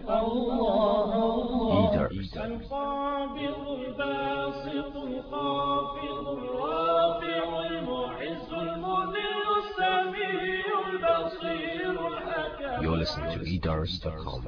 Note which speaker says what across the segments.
Speaker 1: الله الله
Speaker 2: Eaters.
Speaker 1: القابض الباسط الخافض الرافع المعز المذل السميع البصير الحكم.
Speaker 2: You're listening to eaters.com.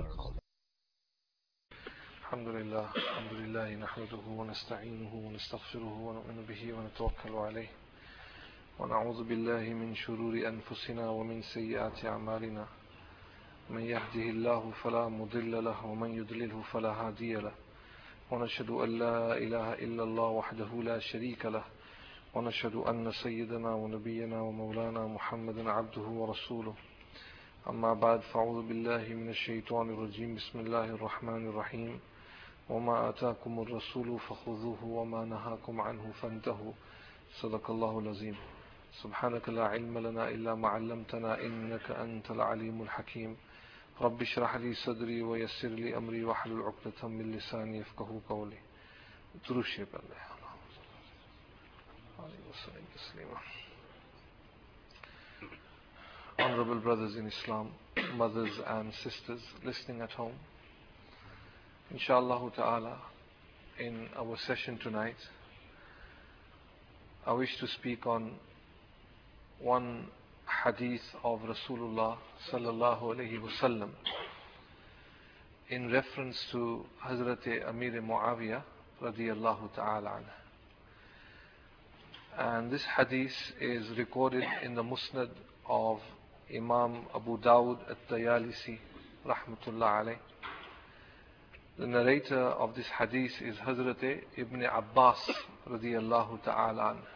Speaker 3: الحمد لله نحمده ونستعينه ونستغفره ونؤمن به ونتوكل عليه ونعوذ بالله من شرور أنفسنا ومن سيئات أعمالنا من يهده الله فلا مضل له ومن يضلله فلا هادي له ونشهد أن لا إله إلا الله وحده لا شريك له ونشهد أن سيدنا ونبينا ومولانا محمدا عبده ورسوله أما بعد فأعوذ بالله من الشيطان الرجيم بسم الله الرحمن الرحيم وما آتاكم الرسول فخذوه وما نهاكم عنه فانتهوا صدق الله العظيم سبحانك لا علم لنا إلا ما علمتنا إنك أنت العليم الحكيم رب اشرح لي صدري ويسر لي أمري واحلل عقدة من لساني يفقهوا قولي درشي بالله Honorable brothers in Islam, mothers and sisters listening at home, Inshallah ta'ala, in our session tonight, I wish to speak on one hadith of Rasulullah sallallahu alayhi wasallam in reference to Hazrat Amir Muawiyah radiyallahu ta'ala anhu. And this hadith is recorded in the Musnad of Imam Abu Dawud at-Tayalisi rahmatullah alayh. The narrator of this hadith is Hazrat Ibn Abbas radiyallahu ta'ala anhu.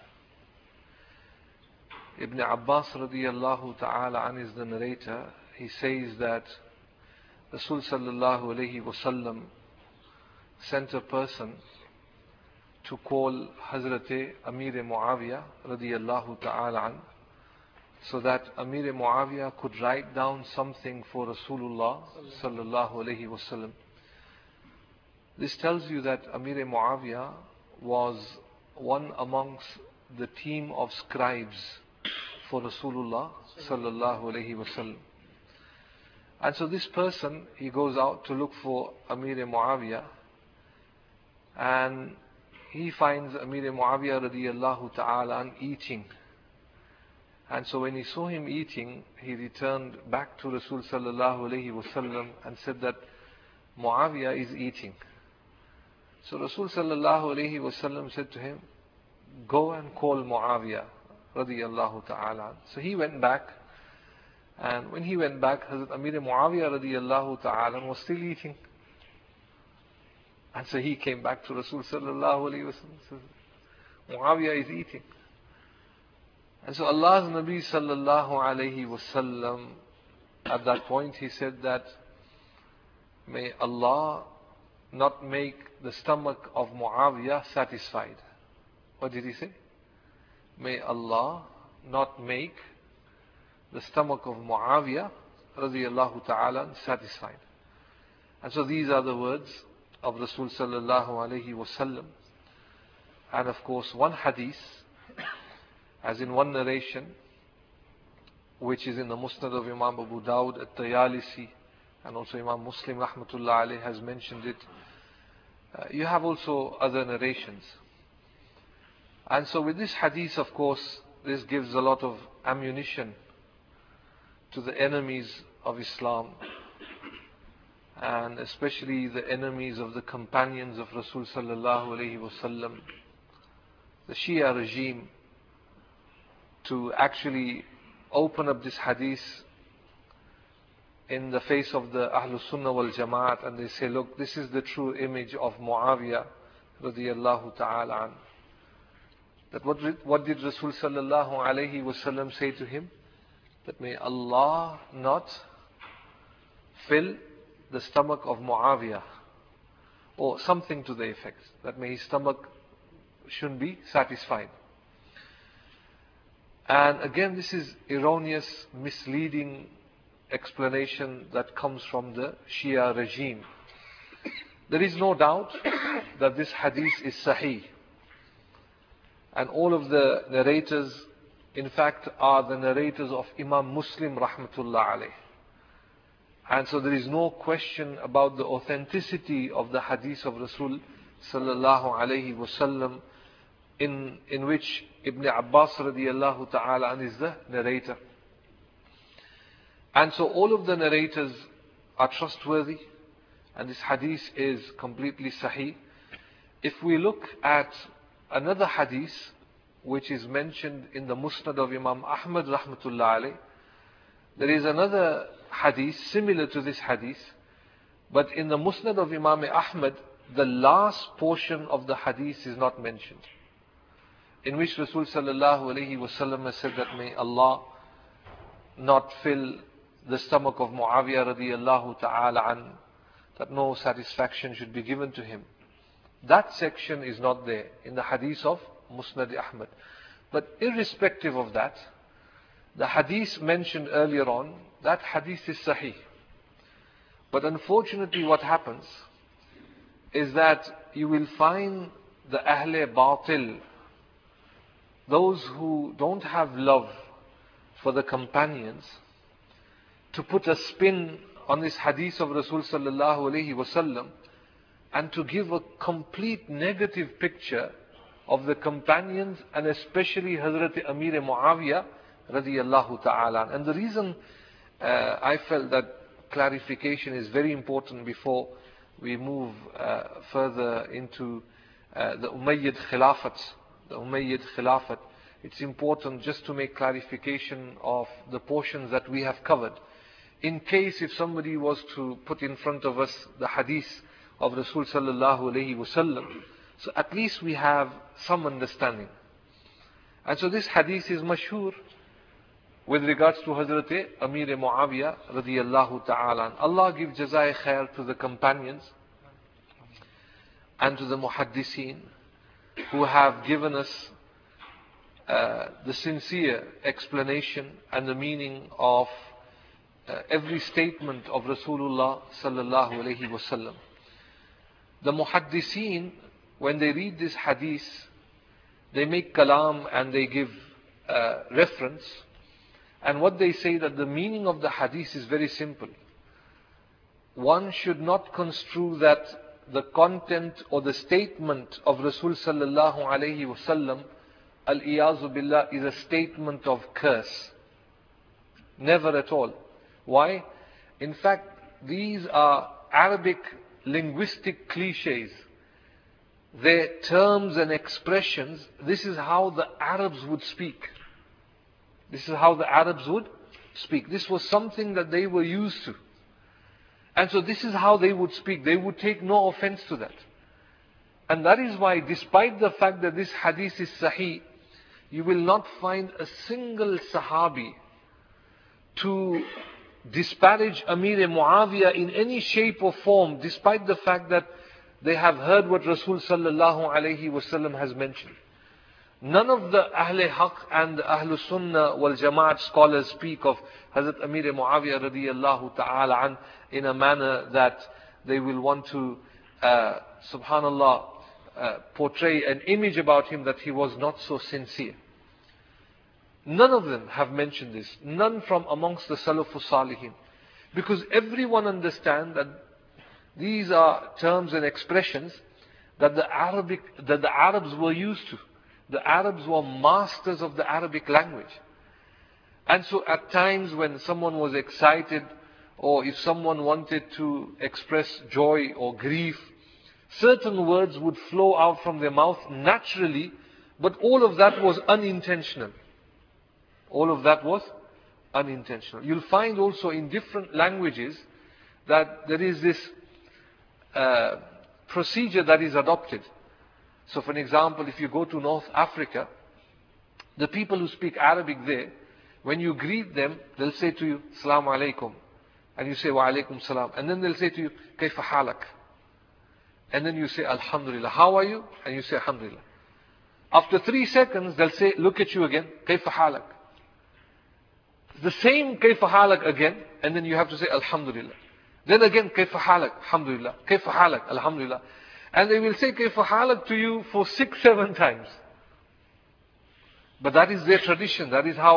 Speaker 3: Ibn Abbas radiyallahu ta'ala anhu is the narrator. He says that Rasul sallallahu alayhi wasallam sent a person to call Hazrat Amir Muawiyah radiyallahu ta'ala anhu, so that Amir Muawiyah could write down something for Rasulullah sallallahu alayhi wasallam. This tells you that Amir Muawiyah was one amongst the team of scribes for Rasulullah sallallahu alayhi wasallam. And so this person, he goes out to look for Amir Muawiyah, and he finds Amir Muawiyah radiyallahu ta'ala an eating. And so when he saw him eating, he returned back to Rasul sallallahu alayhi wasallam and said that Muawiyah is eating. So Rasul sallallahu alayhi wasallam said to him, go and call Muawiyah radiyallahu ta'ala. So he went back, and when he went back, Hazrat Amir Muawiyah radiyallahu ta'ala was still eating. And so he came back to Rasul sallallahu alayhi wasallam and said, Muawiyah is eating. And so Allah's Nabi sallallahu alayhi wasallam, at that point he said that, may Allah not make the stomach of Muawiyah satisfied. What did he say? May Allah not make the stomach of Muawiyah radiyallahu ta'ala satisfied. And so these are the words of Rasul sallallahu alayhi wasallam. And of course one hadith, as in one narration, which is in the Musnad of Imam Abu Dawud at-Tayalisi, and also Imam Muslim rahmatullah alayh has mentioned it. You have also other narrations. And so with this hadith, of course, this gives a lot of ammunition to the enemies of Islam, and especially the enemies of the companions of Rasul sallallahu alayhi wasallam, the Shia regime, to actually open up this hadith in the face of the Ahlul Sunnah wal Jamaat, and they say, look, this is the true image of Muawiyah radiyallahu ta'ala an. That what did Rasul sallallahu alayhi wasallam say to him? That may Allah not fill the stomach of Muawiyah, or something to the effect, that may his stomach shouldn't be satisfied. And again, this is erroneous, misleading explanation that comes from the Shia regime. There is no doubt that this hadith is sahih, and all of the narrators, in fact, are the narrators of Imam Muslim rahmatullah alayh. And so there is no question about the authenticity of the hadith of Rasul sallallahu alayhi wasallam, in which Ibn Abbas radiyallahu ta'ala is the narrator. And so all of the narrators are trustworthy, and this hadith is completely sahih. If we look at another hadith which is mentioned in the Musnad of Imam Ahmad rahmatullah alayh, there is another hadith similar to this hadith, but in the Musnad of Imam Ahmad, the last portion of the hadith is not mentioned, in which Rasul sallallahu alayhi wasallam has said that may Allah not fill the stomach of Muawiyah radiyallahu ta'ala an, that no satisfaction should be given to him. That section is not there in the hadith of Musnad Ahmad. But irrespective of that, the hadith mentioned earlier on, that hadith is sahih. But unfortunately what happens is that you will find the Ahle Batil, those who don't have love for the companions, to put a spin on this hadith of Rasul sallallahu alayhi wasallam and to give a complete negative picture of the companions, and especially Hazrat Amir Muawiyah radiyallahu ta'ala. And the reason I felt that clarification is very important before we move further into the Umayyad Khilafat. It's important just to make clarification of the portions that we have covered. In case if somebody was to put in front of us the hadith of Rasul sallallahu alayhi wasallam, so at least we have some understanding. And so this hadith is mashhur with regards to Hazrat Amir Muawiyah radiyallahu ta'ala. Allah give jazai khair to the companions and to the muhaddiseen who have given us the sincere explanation and the meaning of every statement of Rasulullah sallallahu alayhi wasallam. The muhaddiseen, when they read this hadith, they make kalam and they give reference. And what they say, that the meaning of the hadith is very simple. One should not construe that the content or the statement of Rasul sallallahu alayhi wasallam, al-iyazu billah, is a statement of curse. Never at all. Why? In fact, these are Arabic linguistic cliches. Their terms and expressions, this is how the Arabs would speak. This is how the Arabs would speak. This was something that they were used to. And so this is how they would speak. They would take no offense to that. And that is why, despite the fact that this hadith is sahih, you will not find a single Sahabi to disparage Amir Muawiyah in any shape or form, despite the fact that they have heard what Rasul sallallahu alayhi wasallam has mentioned. None of the Ahle Haq and the Ahlul Sunnah wal Jamaat scholars speak of Hazrat Amir Muawiyah radiyallahu ta'ala an in a manner that they will want to, subhanallah, portray an image about him that he was not so sincere. None of them have mentioned this. None from amongst the Salafus Salihin. Because everyone understands that these are terms and expressions that the Arabs were used to. The Arabs were masters of the Arabic language. And so at times when someone was excited, or if someone wanted to express joy or grief, certain words would flow out from their mouth naturally, but all of that was unintentional. All of that was unintentional. You'll find also in different languages that there is this procedure that is adopted. So for an example, if you go to North Africa, the people who speak Arabic there, when you greet them, they'll say to you, Assalamu alaikum. And you say, Wa alaikum salam. And then they'll say to you, Kayfa halak. And then you say, Alhamdulillah. How are you? And you say, Alhamdulillah. After 3 seconds, they'll say, look at you again, Kayfa halak. The same Kayfa halak again, and then you have to say, Alhamdulillah. Then again, Kayfa halak, Alhamdulillah. Kayfa halak, Alhamdulillah. And they will say Kayfa halak to you for 6-7 times. But that is their tradition. That is how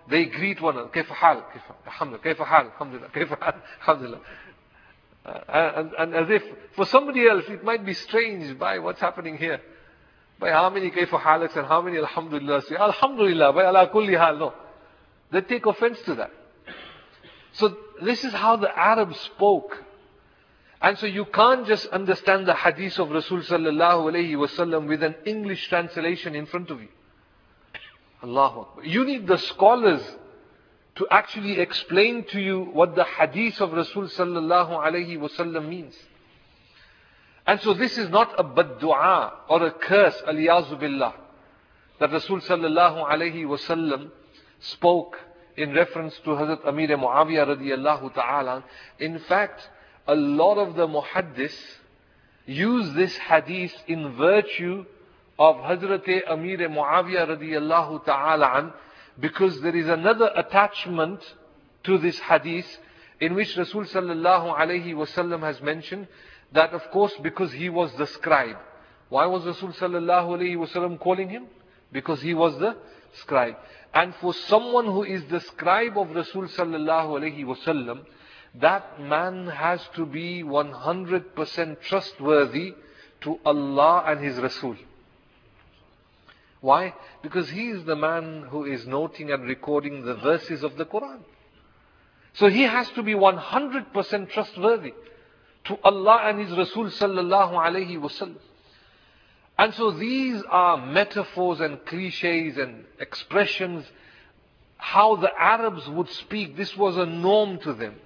Speaker 3: they greet one another. كيف حال? Alhamdulillah. كيف حال? Alhamdulillah. كيف حال? Alhamdulillah. And as if for somebody else it might be strange by what's happening here. By how many كيف حالك and how many Alhamdulillah say Alhamdulillah by ala kulli hal. No. They take offense to that. So this is how the Arabs spoke. And so you can't just understand the hadith of Rasul sallallahu alayhi wasallam with an English translation in front of you. Allahu Akbar. You need the scholars to actually explain to you what the hadith of Rasul sallallahu alayhi wasallam means. And so this is not a bad dua or a curse, aliyazu billah, that Rasul sallallahu alayhi wasallam spoke in reference to Hazrat Amir Muawiyah radiyallahu ta'ala. In fact, a lot of the muhaddis use this hadith in virtue of Hazrat Amir Muawiyah radiyallahu ta'ala an, because there is another attachment to this hadith in which Rasul sallallahu alayhi wasallam has mentioned that, of course, because he was the scribe. Why was Rasul sallallahu alayhi wasallam calling him? Because he was the scribe. And for someone who is the scribe of Rasul sallallahu alayhi wasallam, that man has to be 100% trustworthy to Allah and His Rasul. Why? Because he is the man who is noting and recording the verses of the Quran. So he has to be 100% trustworthy to Allah and His Rasul sallallahu alayhi wasallam. And so these are metaphors and cliches and expressions, how the Arabs would speak. This was a norm to them.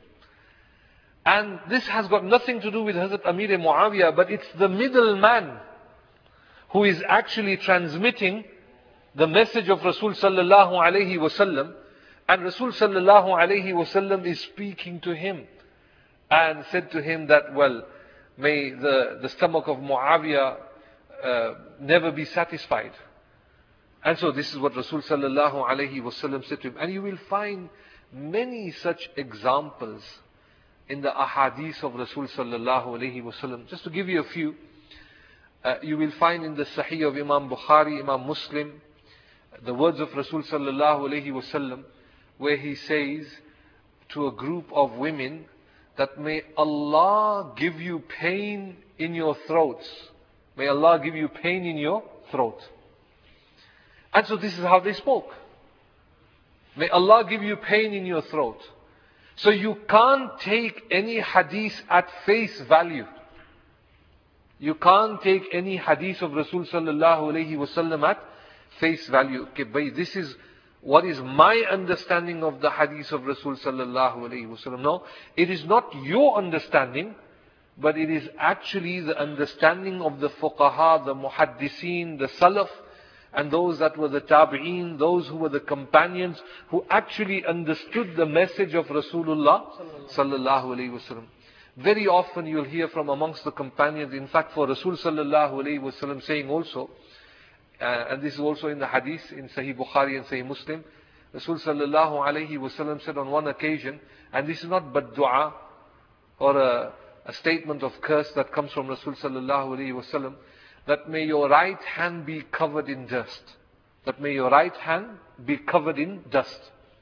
Speaker 3: And this has got nothing to do with Hazrat Amir Muawiyah, but it's the middleman who is actually transmitting the message of Rasul sallallahu alayhi wasallam. And Rasul sallallahu alayhi wasallam is speaking to him and said to him that, well, may the stomach of Muawiyah never be satisfied. And so this is what Rasul sallallahu alayhi wasallam said to him. And you will find many such examples in the ahadith of Rasul sallallahu alayhi wasallam. Just to give you a few, you will find in the Sahih of Imam Bukhari, Imam Muslim, the words of Rasul sallallahu alayhi wasallam, where he says to a group of women that may Allah give you pain in your throats. May Allah give you pain in your throat. And so this is how they spoke. May Allah give you pain in your throat. So you can't take any hadith at face value. You can't take any hadith of Rasul sallallahu alayhi wasallam at face value. Okay, but this is what is my understanding of the hadith of Rasul sallallahu alayhi wasallam. No, it is not your understanding, but it is actually the understanding of the fuqaha, the muhaddiseen, the salaf, and those that were the tabi'een, those who were the companions, who actually understood the message of Rasulullah sallallahu alayhi wasallam. Very often you'll hear from amongst the companions, in fact for Rasul sallallahu alayhi wasallam saying also, and this is also in the hadith in Sahih Bukhari and Sahih Muslim, Rasul sallallahu alayhi wasallam said on one occasion, and this is not but dua or a statement of curse that comes from Rasul sallallahu alayhi wasallam, that may your right hand be covered in dust. That may your right hand be covered in dust.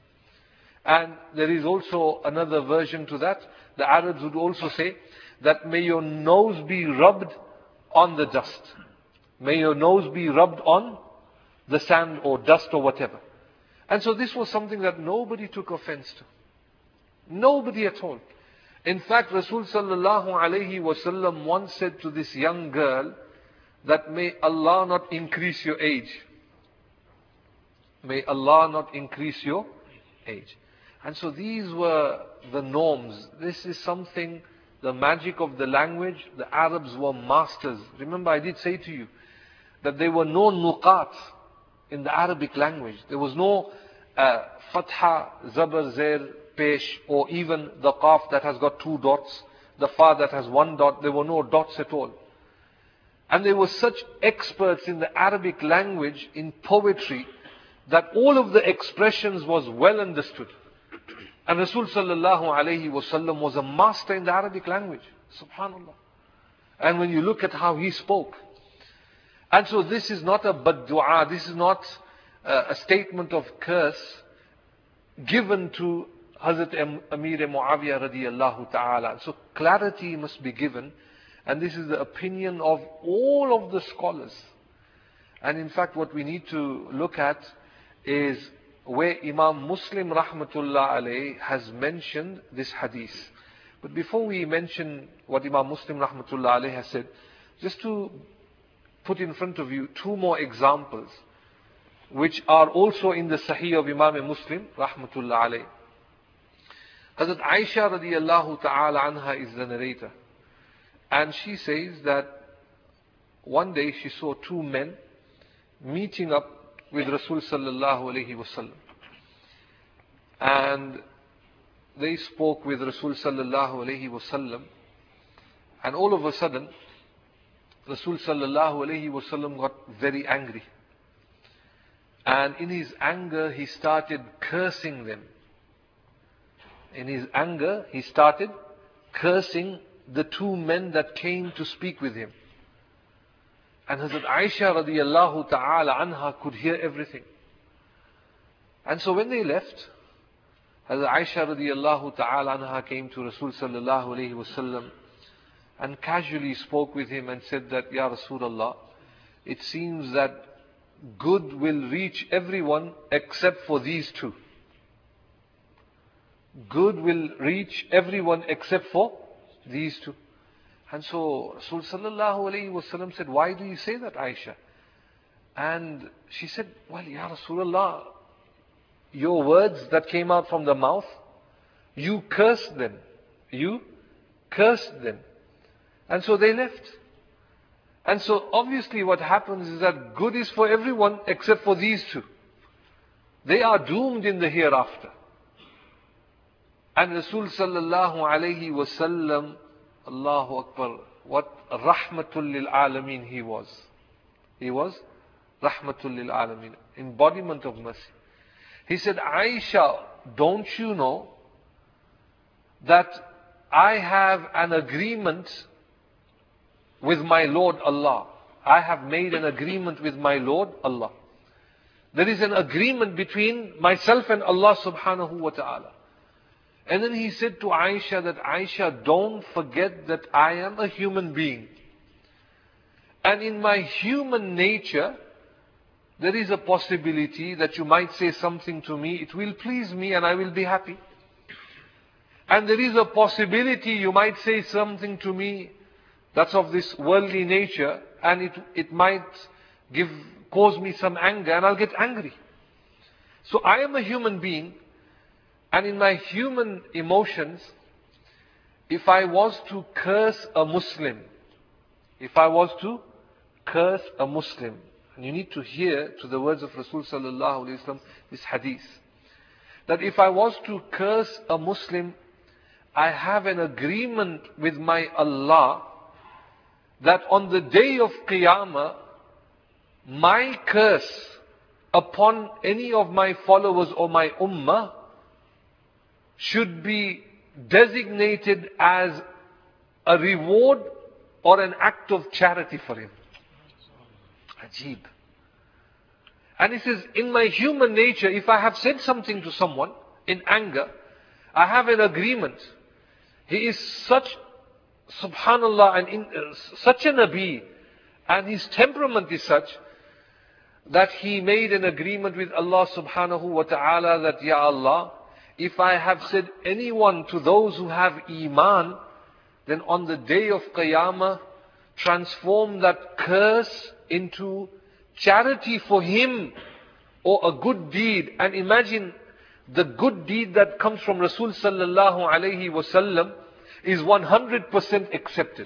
Speaker 3: And there is also another version to that. The Arabs would also say that may your nose be rubbed on the dust. May your nose be rubbed on the sand or dust or whatever. And so this was something that nobody took offense to. Nobody at all. In fact, Rasul sallallahu alayhi wasallam once said to this young girl that may Allah not increase your age. May Allah not increase your age. And so these were the norms. This is something, the magic of the language. The Arabs were masters. Remember, I did say to you that there were no nuqat in the Arabic language. There was no fatha, zabar, zair, pesh, or even the qaf that has got 2 dots, the fa that has 1 dot. There were no dots at all. And they were such experts in the Arabic language, in poetry, that all of the expressions was well understood. And Rasul sallallahu alayhi wasallam was a master in the Arabic language. Subhanallah. And when you look at how he spoke. And so this is not a bad dua, this is not a statement of curse. given to Hazrat Amir Muawiyah radiyallahu ta'ala. So clarity must be given, and this is the opinion of all of the scholars. And in fact, what we need to look at is where Imam Muslim rahmatullah alayh has mentioned this hadith. But before we mention what Imam Muslim rahmatullah alayh has said, just to put in front of you two more examples which are also in the Sahih of Imam Muslim rahmatullah alayh. Hazrat Aisha radiyallahu ta'ala anha is the narrator, and she says that one day she saw two men meeting up with Rasul sallallahu alayhi wasallam, and they spoke with Rasul sallallahu alayhi wasallam, and all of a sudden Rasul sallallahu alayhi wasallam got very angry, and in his anger he started cursing them. In his anger he started cursing the two men that came to speak with him. And Hazrat Aisha radiyallahu ta'ala anha could hear everything. And so when they left, Hazrat Aisha radiyallahu ta'ala anha came to Rasul sallallahu alayhi wasallam and casually spoke with him and said that, Ya Rasulullah, it seems that good will reach everyone except for these two. Good will reach everyone except for these two. And so Rasul sallallahu alayhi wasallam said, why do you say that, Aisha? And she said, well, Ya Rasulullah, your words that came out from the mouth, you cursed them. You cursed them. And so they left. And so obviously what happens is that good is for everyone except for these two. They are doomed in the hereafter. And Rasul sallallahu alayhi wasallam, Allahu Akbar, what rahmatul lil alameen he was. He was rahmatul lil alameen, embodiment of mercy. He said, Aisha, don't you know that I have an agreement with my Lord Allah. I have made an agreement with my Lord Allah. There is an agreement between myself and Allah subhanahu wa ta'ala. And then he said to Aisha that, Aisha, don't forget that I am a human being. And in my human nature, there is a possibility that you might say something to me, it will please me and I will be happy. And there is a possibility you might say something to me that's of this worldly nature, and it might cause me some anger and I'll get angry. So I am a human being, and in my human emotions, if I was to curse a Muslim, and you need to hear to the words of Rasul sallallahu alayhi wasallam this hadith, that if I was to curse a Muslim, I have an agreement with my Allah that on the day of Qiyamah, my curse upon any of my followers or my ummah should be designated as a reward or an act of charity for him. Ajib. And he says, in my human nature, if I have said something to someone in anger, I have an agreement. He is such, subhanallah, and such a Nabi, and his temperament is such that he made an agreement with Allah subhanahu wa ta'ala that, Ya Allah, if I have said anyone to those who have Iman, then on the day of Qiyamah, transform that curse into charity for him or a good deed. And imagine the good deed that comes from Rasul sallallahu alayhi wasallam is 100% accepted.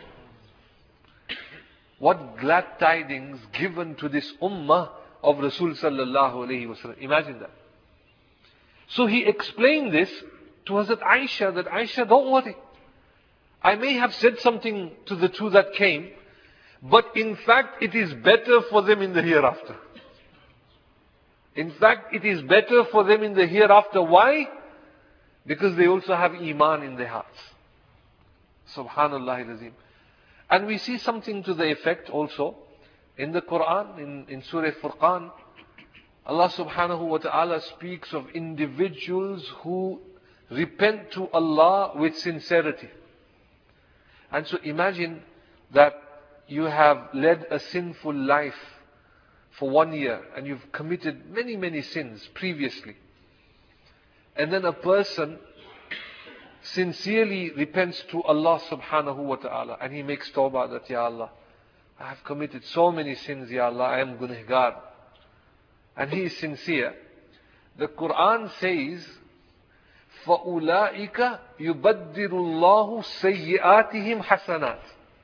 Speaker 3: What glad tidings given to this ummah of Rasul sallallahu alayhi wasallam. Imagine that. So he explained this to Hazrat Aisha, that Aisha, don't worry. I may have said something to the two that came, but in fact it is better for them in the hereafter. In fact, it is better for them in the hereafter. Why? Because they also have Iman in their hearts. Subhanallah al-Azim. And we see something to the effect also in the Quran, in Surah Furqan, Allah subhanahu wa ta'ala speaks of individuals who repent to Allah with sincerity. And so imagine that you have led a sinful life for 1 year and you've committed many, many sins previously. And then a person sincerely repents to Allah subhanahu wa ta'ala and he makes tawbah that, Ya Allah, I have committed so many sins, Ya Allah, I am gunahgar. And he is sincere. The Quran says, فَأُولَٰئِكَ يُبَدِّلُ اللَّهُ سَيِّئَاتِهِمْ حَسَنَاتٍ.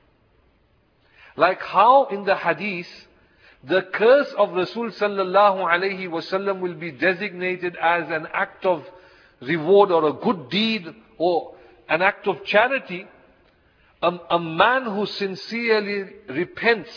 Speaker 3: Like how in the hadith, the curse of Rasul sallallahu alayhi wasallam will be designated as an act of reward or a good deed or an act of charity. A man who sincerely repents,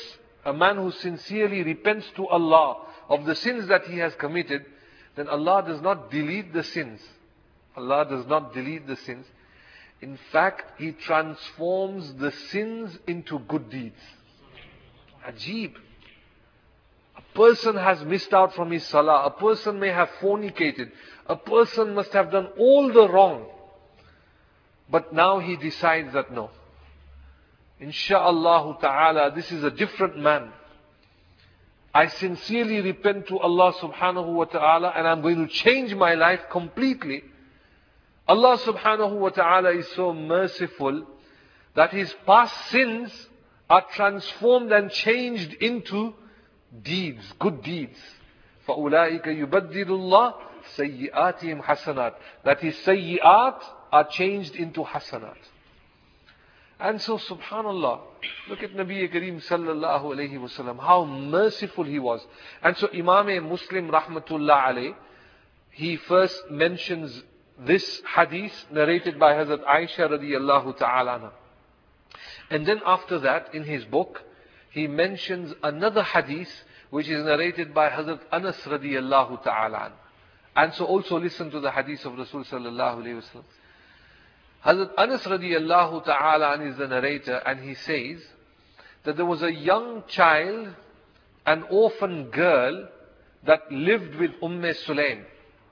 Speaker 3: to Allah of the sins that he has committed, then Allah does not delete the sins. Allah does not delete the sins. In fact, He transforms the sins into good deeds. Ajib. A person has missed out from his salah. A person may have fornicated. A person must have done all the wrong. But now he decides that no. Insha'Allah ta'ala, this is a different man. I sincerely repent to Allah subhanahu wa ta'ala and I'm going to change my life completely. Allah subhanahu wa ta'ala is so merciful that his past sins are transformed and changed into deeds, good deeds. فَأُولَٰئِكَ يُبَدِّلُ اللَّهُ سَيِّئَاتِهِمْ حَسَنَاتٍ. That his sayyi'at are changed into hasanat. And so subhanallah, look at Nabi Kareem sallallahu alayhi wasallam, how merciful he was. And so Imam Muslim rahmatullah alayh, he first mentions this hadith narrated by Hazrat Aisha radiyallahu ta'ala anha. And then after that, in his book, he mentions another hadith which is narrated by Hazrat Anas radiyallahu ta'ala anha. And so also listen to the hadith of Rasul sallallahu alayhi wasallam. Hazrat Anas radiyallahu ta'ala anha is the narrator, and he says that there was a young child, an orphan girl, that lived with Sulaim.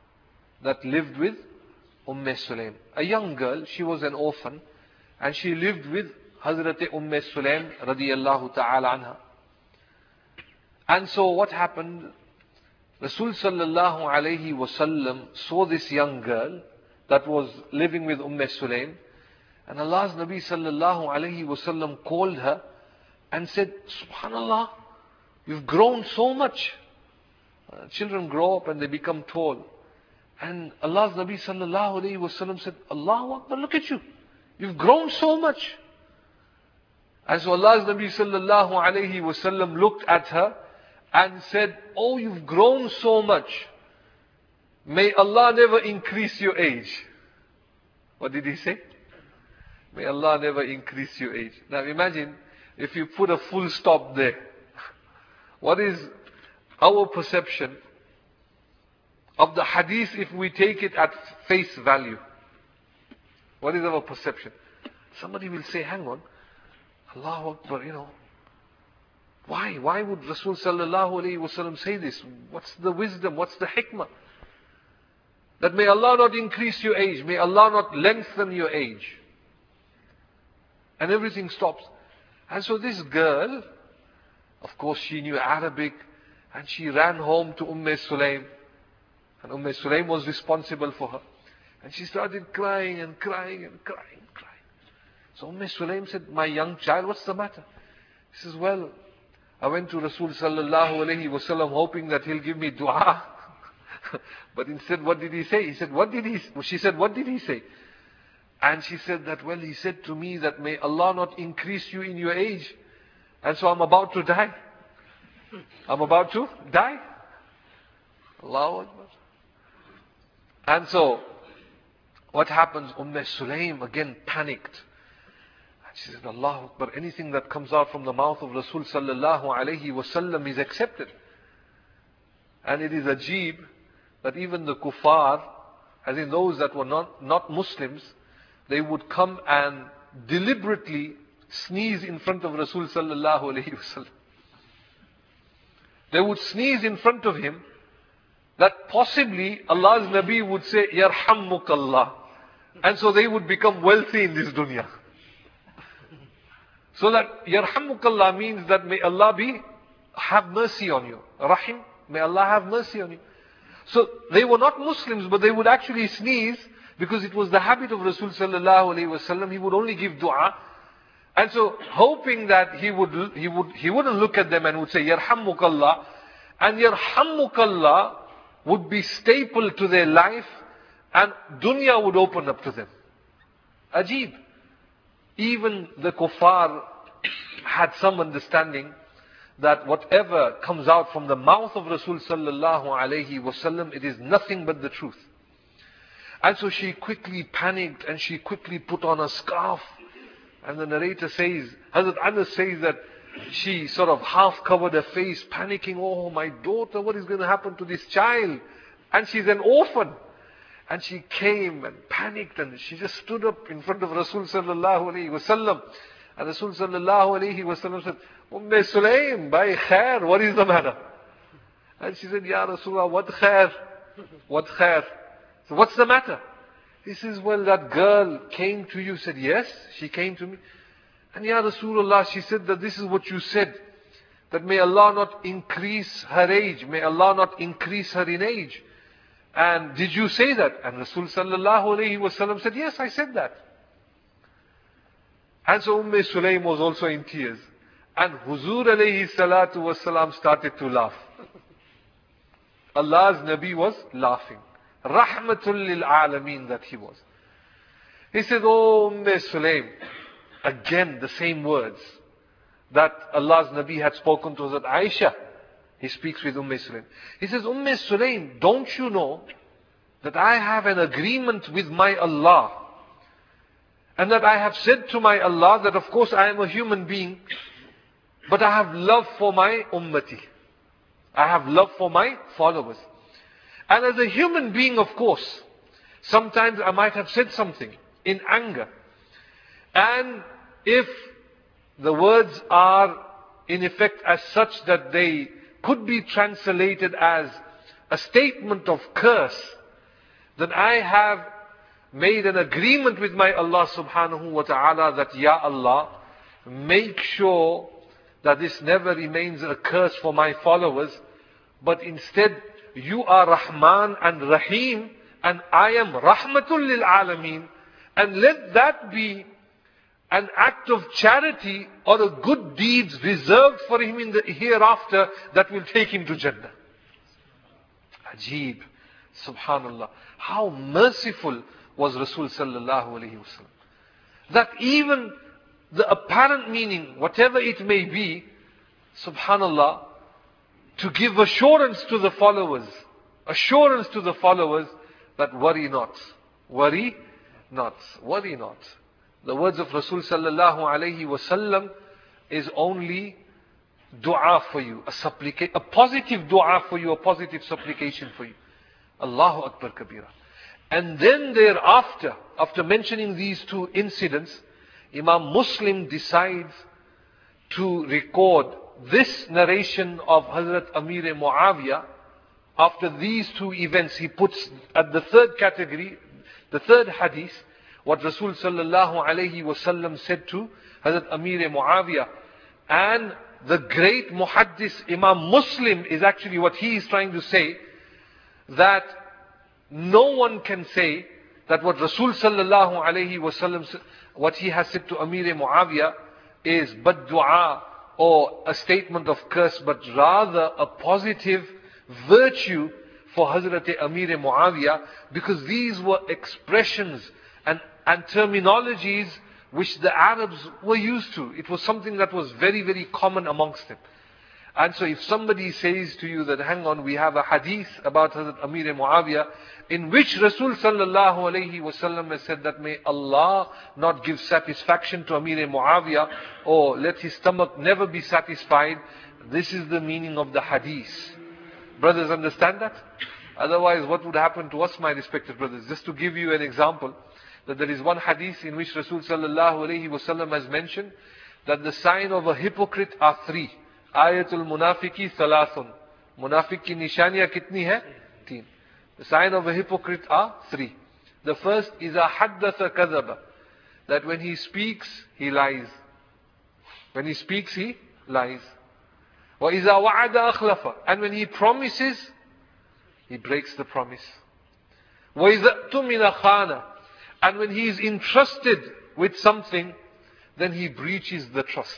Speaker 3: Sulaim. A young girl, she was an orphan, and she lived with Hazrat Sulaim radiyallahu ta'ala anha. And so what happened? Rasul sallallahu alayhi wasallam saw this young girl that was living with Sulaim, and Allah's Nabi sallallahu alayhi wasallam called her and said, Subhanallah, you've grown so much. Children grow up and they become tall. And Allah's Nabi sallallahu alayhi wasallam said, Allahu Akbar, look at you. You've grown so much. And so Allah's Nabi sallallahu alayhi wasallam looked at her and said, oh, you've grown so much. May Allah never increase your age. What did he say? May Allah never increase your age. Now imagine if you put a full stop there. What is our perception of the hadith if we take it at face value? What is our perception? Somebody will say, hang on, Allahu Akbar, why? Why would Rasul sallallahu alayhi wasallam say this? What's the wisdom? What's the hikmah? That may Allah not increase your age. May Allah not lengthen your age. And everything stops. And so this girl, of course she knew Arabic, and she ran home to Sulaim. And Sulaim was responsible for her. And she started crying and crying and crying and crying. So Sulaim said, my young child, what's the matter? He says, well, I went to Rasul sallallahu alayhi wasallam hoping that he'll give me dua. But instead, what did he say? He said, she said, what did he say? And she said that, well, he said to me that may Allah not increase you in your age. And so I'm about to die. I'm about to die. Allahu Akbar. And so, what happens? Sulaim again panicked. And she said, Allahu Akbar, anything that comes out from the mouth of Rasul sallallahu alayhi wasallam is accepted. And it is ajib that even the kuffar, as in those that were not Muslims, they would come and deliberately sneeze in front of Rasul sallallahu alayhi wasallam. They would sneeze in front of him that possibly Allah's Nabi would say, Yarhamukallah. And so they would become wealthy in this dunya. So that Yarhamukallah means that may Allah have mercy on you. Rahim, may Allah have mercy on you. So they were not Muslims, but they would actually sneeze because it was the habit of Rasul sallallahu alaihi wasallam. He would only give dua. And so hoping that he wouldn't look at them and would say, Yarhamukallah. And Yarhamukallah would be stapled to their life and dunya would open up to them. Ajib. Even the kuffar had some understanding that whatever comes out from the mouth of Rasul sallallahu alayhi wasallam, it is nothing but the truth. And so she quickly panicked and she quickly put on a scarf. And the narrator says, Hazrat Anas says that she sort of half covered her face, panicking, oh my daughter, what is going to happen to this child? And she's an orphan. And she came and panicked and she just stood up in front of Rasul sallallahu alayhi wasallam. And Rasul sallallahu alayhi wasallam said, Sulaim, by khair, what is the matter? And she said, Ya Rasulullah, what khair? What khair? So what's the matter? He says, well, that girl came to you. Said, yes, she came to me. And Ya Rasulullah, she said that this is what you said. That may Allah not increase her age. May Allah not increase her in age. And did you say that? And Rasul sallallahu alayhi wasallam said, yes, I said that. And so Sulaim was also in tears. And Huzur alayhi salatu wasalam started to laugh. Allah's Nabi was laughing. Rahmatul lil alameen that he was. He said, oh Sulaim. Again the same words that Allah's Nabi had spoken to Hazrat Aisha. He speaks with Sulaim. He says, Sulaim, don't you know that I have an agreement with my Allah? And that I have said to my Allah that of course I am a human being, but I have love for my ummati. I have love for my followers. And as a human being, of course, sometimes I might have said something in anger. And if the words are in effect as such that they could be translated as a statement of curse, then I have made an agreement with my Allah subhanahu wa ta'ala that, Ya Allah, make sure that this never remains a curse for my followers, but instead you are Rahman and Rahim, and I am Rahmatul lil Alameen, and let that be an act of charity or a good deeds reserved for him in the hereafter that will take him to Jannah. Ajib. Subhanallah. How merciful was Rasul sallallahu alayhi wasallam. That even the apparent meaning, whatever it may be, subhanallah, to give assurance to the followers that worry not, worry not, worry not. The words of Rasul sallallahu alayhi wasallam is only dua for you, a positive dua for you, a positive supplication for you. Allahu Akbar Kabira. And then thereafter, after mentioning these two incidents, Imam Muslim decides to record this narration of Hazrat Amir Muawiyah. After these two events, he puts at the third category, the third hadith, what Rasul sallallahu alayhi wasallam said to Hazrat Amir Muawiyah. And the great muhaddis Imam Muslim is actually what he is trying to say, that no one can say that what Rasul sallallahu alayhi wasallam, what he has said to Amir Muawiyah is bad dua or a statement of curse, but rather a positive virtue for Hazrat Amir Muawiyah, because these were expressions and terminologies which the Arabs were used to. It was something that was very, very common amongst them. And so if somebody says to you that, hang on, we have a hadith about Hazrat Amir Muawiyah, in which Rasul sallallahu alayhi wasallam has said that may Allah not give satisfaction to Amir Muawiyah, or let his stomach never be satisfied, this is the meaning of the hadith. Brothers, understand that? Otherwise, what would happen to us, my respected brothers? Just to give you an example, that there is one hadith in which Rasul sallallahu alayhi wasallam has mentioned that the sign of a hypocrite are three. Ayatul munafiki thalathun. Munafiq ki nishaniya kitni hai? 3. The sign of a hypocrite are three. The first is a haddatha kadhaba, that when he speaks, he lies. When he speaks, he lies. Wa iza wa'ada akhlafa, and when he promises, he breaks the promise. Wa iza tumina khana, and when he is entrusted with something, then he breaches the trust.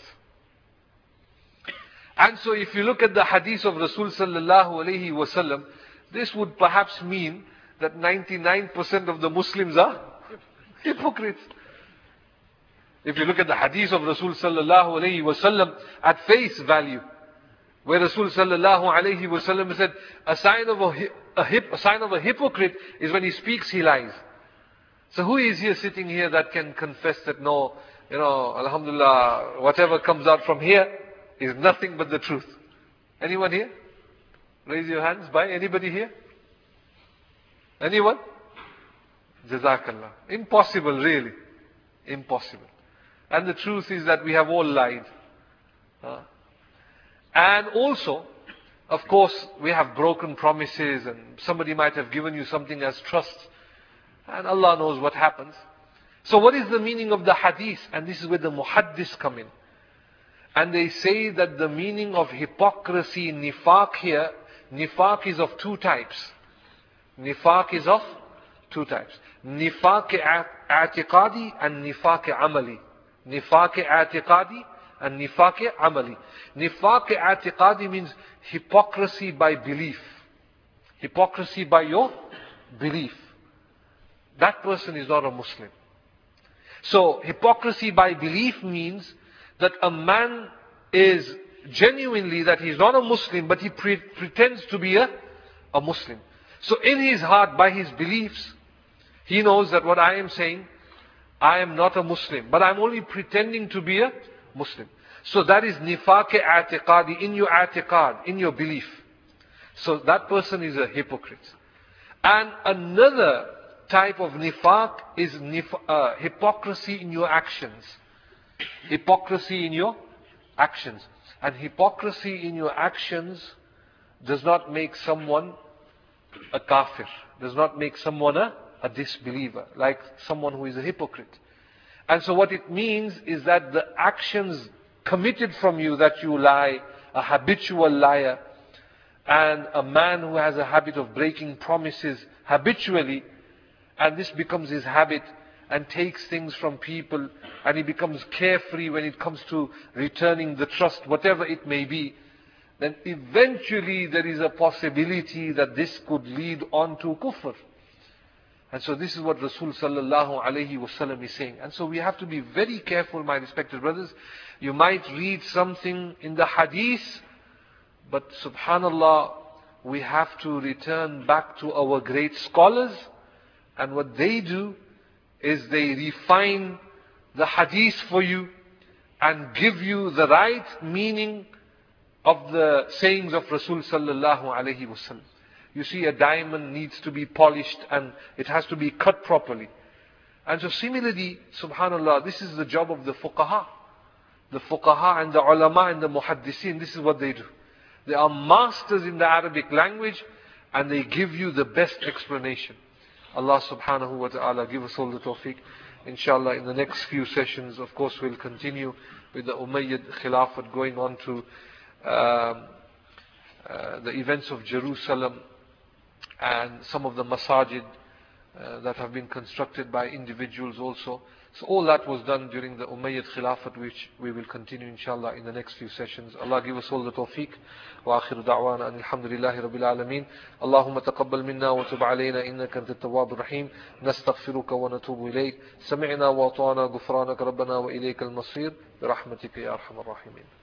Speaker 3: And so if you look at the hadith of Rasul sallallahu alayhi wasallam, this would perhaps mean that 99% of the Muslims are hypocrites. If you look at the hadith of Rasul sallallahu alayhi wasallam at face value, where Rasul sallallahu alayhi wasallam said, a sign of a hypocrite is when he speaks, he lies. So who is here sitting here that can confess that no, alhamdulillah, whatever comes out from here is nothing but the truth? Anyone here? Raise your hands. By anybody here? Anyone? Jazakallah. Impossible, really. Impossible. And the truth is that we have all lied. And also, of course, we have broken promises, and somebody might have given you something as trust, and Allah knows what happens. So what is the meaning of the hadith? And this is where the muhaddis come in. And they say that the meaning of hypocrisy, nifaq here, nifaq is of two types. Nifaq is of two types. Nifaq i'tiqadi and nifaq amali. Nifaq i'tiqadi and nifaq amali. Nifaq i'tiqadi means hypocrisy by belief. Hypocrisy by your belief. That person is not a Muslim. So hypocrisy by belief means that a man is genuinely that he's not a Muslim, but he pretends to be a Muslim. So in his heart, by his beliefs, he knows that what I am saying, I am not a Muslim, but I'm only pretending to be a Muslim. So that is nifaq i'tiqadi, in your i'tiqad, in your belief. So that person is a hypocrite. And another type of nifaq is hypocrisy in your actions. Hypocrisy in your actions. And hypocrisy in your actions does not make someone a kafir, does not make someone a disbeliever, like someone who is a hypocrite. And so what it means is that the actions committed from you, that you lie, a habitual liar, and a man who has a habit of breaking promises habitually, and this becomes his habit, and takes things from people, and he becomes carefree when it comes to returning the trust, whatever it may be, then eventually there is a possibility that this could lead on to kufr. And so this is what Rasul sallallahu alayhi wasallam is saying. And so we have to be very careful, my respected brothers. You might read something in the hadith, but subhanallah, we have to return back to our great scholars, and what they do is they refine the hadith for you and give you the right meaning of the sayings of Rasul sallallahu alayhi wasallam. You see, a diamond needs to be polished and it has to be cut properly. And so similarly, subhanallah, this is the job of the fuqaha. The fuqaha and the ulama and the muhaddiseen, this is what they do. They are masters in the Arabic language, and they give you the best explanation. Allah subhanahu wa ta'ala give us all the tawfiq. Inshallah, in the next few sessions, of course, we'll continue with the Umayyad Khilafat, going on to the events of Jerusalem and some of the masajid that have been constructed by individuals also. So all that was done during the Umayyad Khilafat, which we will continue inshallah in the next few sessions. Allah give us all the tawfiq. Wa akhiru da'wana an alhamdulillahi rabbil alameen. Allahumma taqabbal minna wa tub alayna innaka antat tawwabur rahim. Nastaghfiruka wa natubu ilayk. Sami'na wa ata'na ghufranaka rabbana wa ilayka al-masir. Bi rahmatika ya arhamar rahimin.